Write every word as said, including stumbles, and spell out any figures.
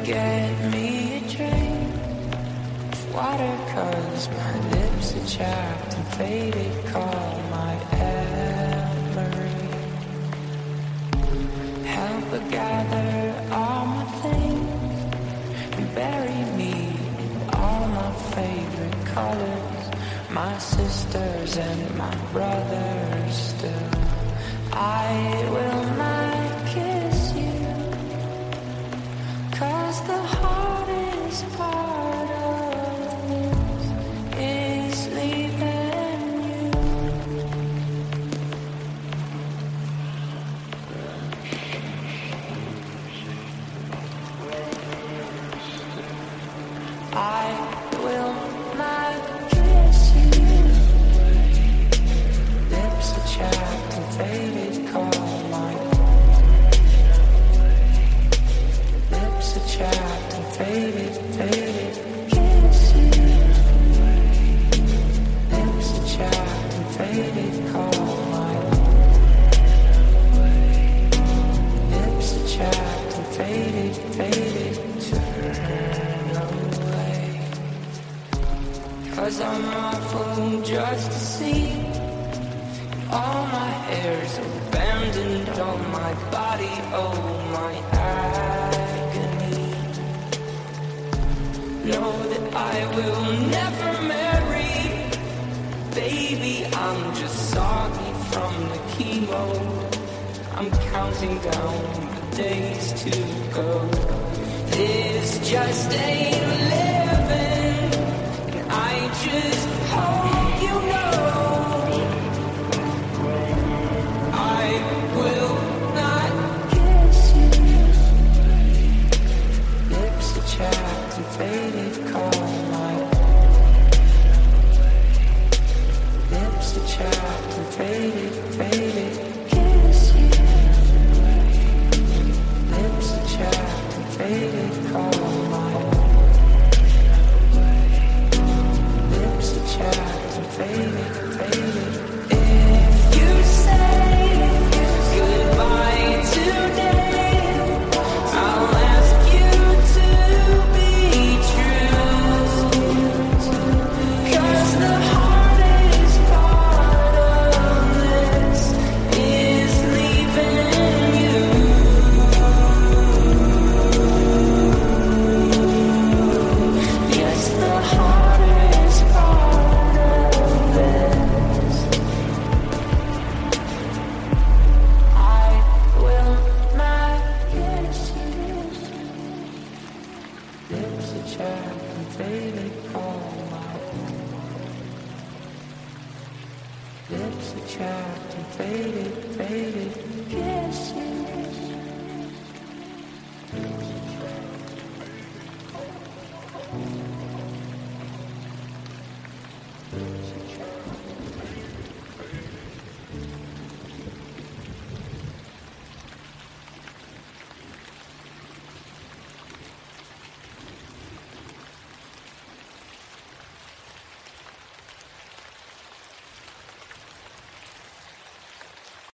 get me a drink of water, cause my lips are chapped and faded. Call my Emery. Help her gather all my things and bury me in all my favorite colors. My sisters and my brothers still. I will not kiss you, cause the hardest part of this is leaving you. I will not kiss you. Lips are chapped and faded. Call my lips are chapped and faded, faded. Kiss you. Lips are chapped and faded. Call my lips are chapped and faded, faded. Turn away, cause I'm awful just to see. All my hair's abandoned, all my body, oh my agony. Know that I will never marry. Baby, I'm just soggy from the chemo. I'm counting down the days to go. This just ain't living.